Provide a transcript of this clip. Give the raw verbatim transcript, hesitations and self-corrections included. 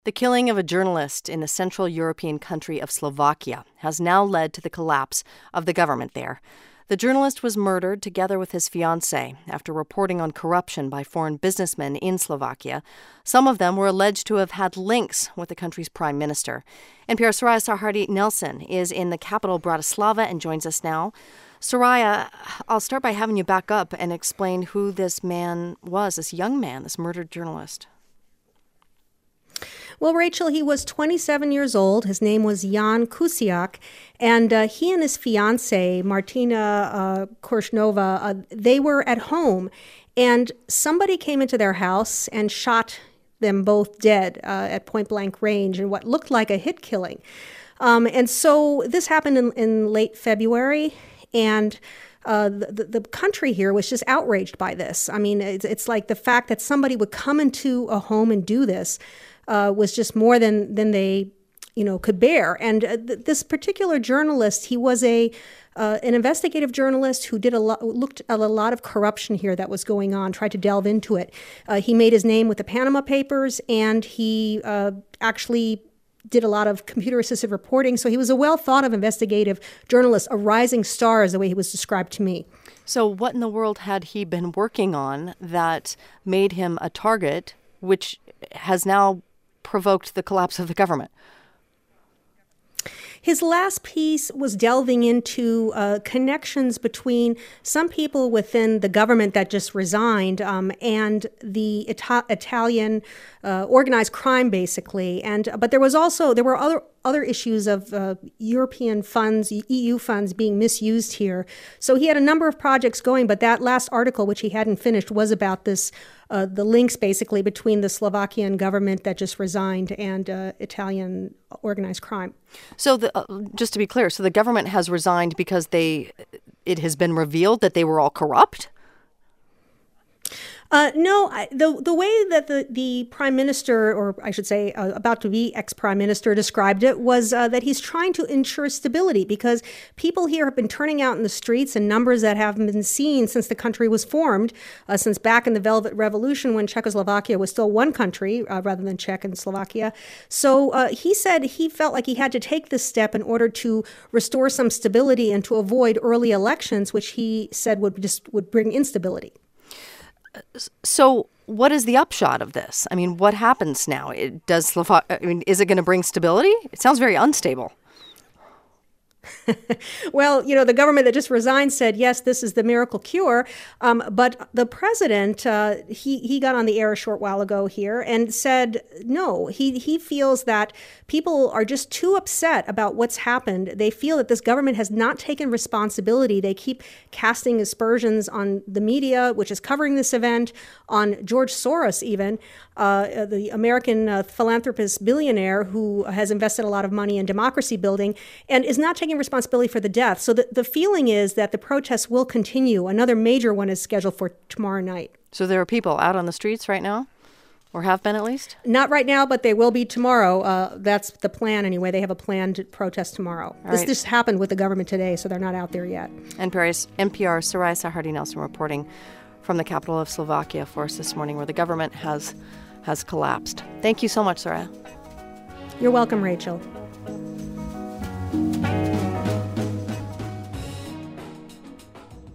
The killing of a journalist in the Central European country of Slovakia has now led to the collapse of the government there. The journalist was murdered together with his fiancée after reporting on corruption by foreign businessmen in Slovakia. Some of them were alleged to have had links with the country's prime minister. N P R's Soraya Sarhadi Nelson is in the capital, Bratislava, and joins us now. Soraya, I'll start by having you back up and explain who this man was, this young man, this murdered journalist. Well, Rachel, he was twenty-seven years old. His name was Jan Kuciak, and uh, he and his fiancée, Martina uh, Korshnova, uh, they were at home, and somebody came into their house and shot them both dead uh, at point-blank range in what looked like a hit killing. Um, and so this happened in, in late February, and Uh, the, the country here was just outraged by this. I mean, it's, it's like the fact that somebody would come into a home and do this uh, was just more than than they, you know, could bear. And uh, th- this particular journalist, he was a uh, an investigative journalist who did a lot, looked at a lot of corruption here that was going on, tried to delve into it. Uh, he made his name with the Panama Papers, and he uh, actually did a lot of computer-assisted reporting. So he was a well-thought-of investigative journalist, a rising star is the way he was described to me. So what in the world had he been working on that made him a target, which has now provoked the collapse of the government? His last piece was delving into uh, connections between some people within the government that just resigned um, and the Ita- Italian uh, organized crime, basically. And but there was also there were other other issues of uh, European funds, E U funds being misused here. So he had a number of projects going, but that last article, which he hadn't finished, was about this. Uh, the links basically between the Slovakian government that just resigned and uh, Italian organized crime. So the, uh, just to be clear, so the government has resigned because they, it has been revealed that they were all corrupt? Uh, no, I, the the way that the, the prime minister, or I should say uh, about to be ex-prime minister, described it was uh, that he's trying to ensure stability because people here have been turning out in the streets in numbers that haven't been seen since the country was formed, uh, since back in the Velvet Revolution when Czechoslovakia was still one country uh, rather than Czech and Slovakia. So uh, he said he felt like he had to take this step in order to restore some stability and to avoid early elections, which he said would just would bring instability. So what is the upshot of this? I mean, what happens now? It, does Slovak, I mean, is it going to bring stability? It sounds very unstable. Well, you know, the government that just resigned said, yes, this is the miracle cure. Um, but the president, uh, he, he got on the air a short while ago here and said, no, he, he feels that people are just too upset about what's happened. They feel that this government has not taken responsibility. They keep casting aspersions on the media, which is covering this event, on George Soros even, uh, the American uh, philanthropist billionaire who has invested a lot of money in democracy building and is not taking responsibility for the death. So the, the feeling is that the protests will continue. Another major one is scheduled for tomorrow night. So there are people out on the streets right now? Or have been at least? Not right now, but they will be tomorrow. Uh, that's the plan anyway. They have a plan to protest tomorrow. All this right. just happened with the government today, so they're not out there yet. N P R's N P R's Soraya Sarhadi Nelson reporting from the capital of Slovakia for us this morning, where the government has has collapsed. Thank you so much, Soraya. You're welcome, Rachel.